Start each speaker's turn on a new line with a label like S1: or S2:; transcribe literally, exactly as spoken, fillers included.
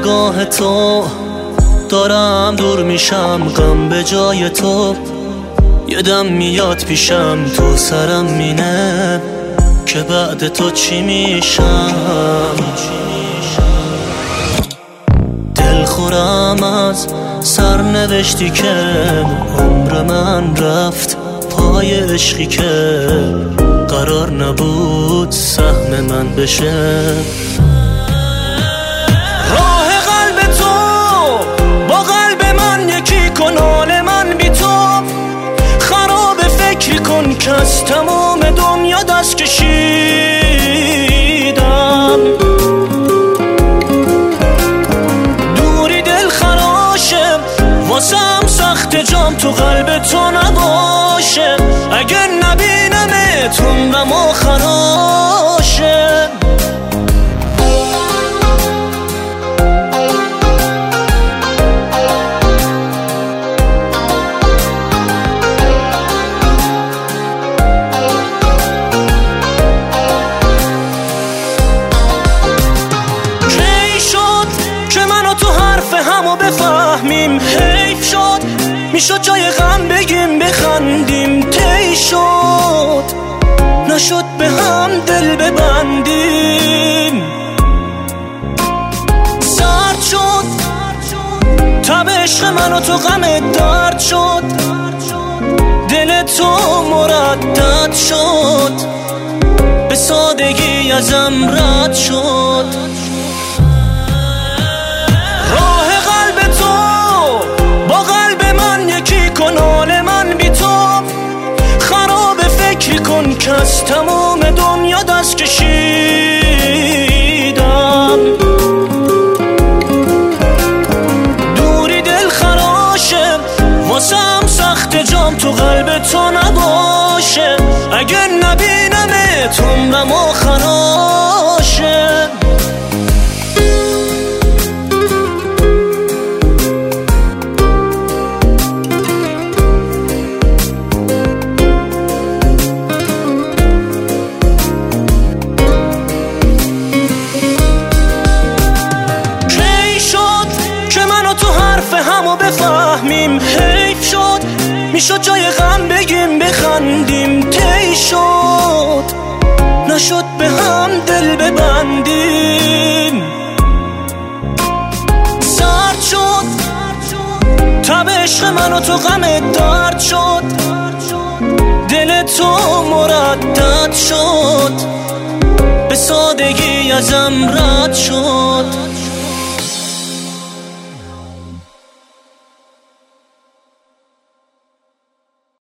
S1: نگاه تو دارم دور میشم، غم به جای تو یه دم میاد پیشم، تو سرم مینه که بعد تو چی میشم. دل خورم از سرنوشتی که عمر من رفت پای عشقی که قرار نبود سهم من بشه.
S2: راه قلب تو با قلب من یکی کن، حال من بی تو خراب، فکری کن که از تمام دنیا دست کشیدم. دوری دل خراشه واسم سخت، جام تو قلب تو نباشه، اگر نبینمت عمرم آخراشه. همو بفهمیم حیف شد، میشد جای غم بگیم بخندیم، طی شد نشد به هم دل ببندیم. سرد شد تب عشق من و تو غم درد شد، دل تو مردد شد به سادگی ازم رد شد. حال من بی تو خراب، فکری کن که از تمام دنیا دست کشیدم. دوری دل خراشه واسم سخت، جام تو قلب تو نباشه، اگر نبینمت عمرم آخراشه. همو بفهمیم حیف شد، میشد جای غم بگیم بخندیم، طی شد نشد به هم دل ببندیم. سرد شد تب عشق من و تو غم درد شد، دل تو مردد شد به سادگی ازم رد شد.